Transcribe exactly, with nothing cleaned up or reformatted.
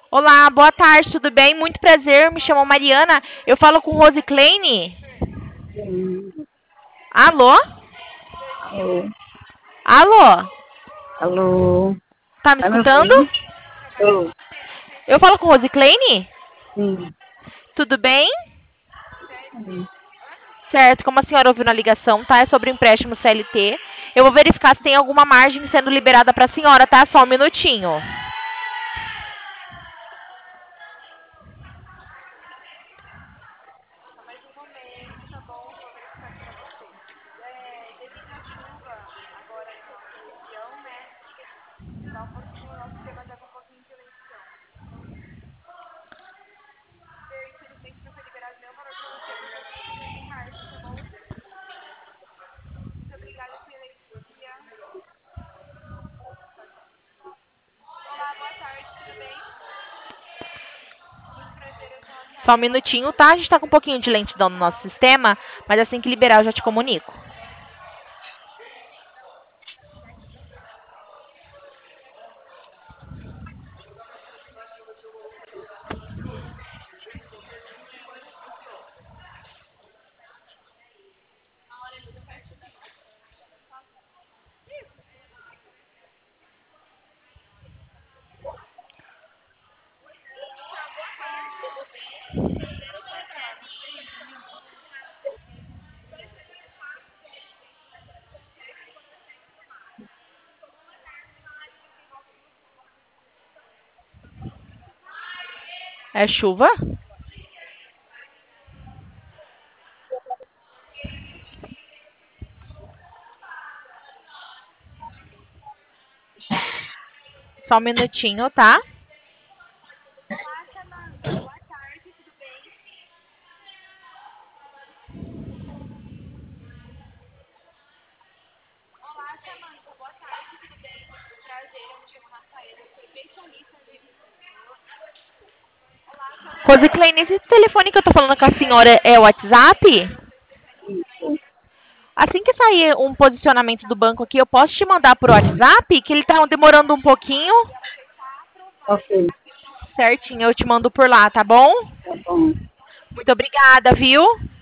Olá, boa tarde, tudo bem? Muito prazer, me chamo Mariana. Eu falo com Rose Kleine. Sim. Alô? Alô? Alô? Alô? Tá me Tá me escutando? ouvindo? Tô. Eu falo com Rose Kleine? Sim. Tudo bem? Sim. Certo, como a senhora ouviu na ligação, tá? É sobre empréstimo C L T. Eu vou verificar se tem alguma margem sendo liberada pra senhora, tá? Só um minutinho. Só um minutinho, tá? A gente tá com um pouquinho de lentidão no nosso sistema, mas assim que liberar eu já te comunico. É chuva? Só um minutinho, tá? Rose Kleine, esse telefone que eu tô falando com a senhora é o WhatsApp? Isso. Assim que sair um posicionamento do banco aqui, eu posso te mandar por WhatsApp, que ele tá demorando um pouquinho. Ok. Certinho, eu te mando por lá, tá bom? Tá bom. Muito obrigada, viu?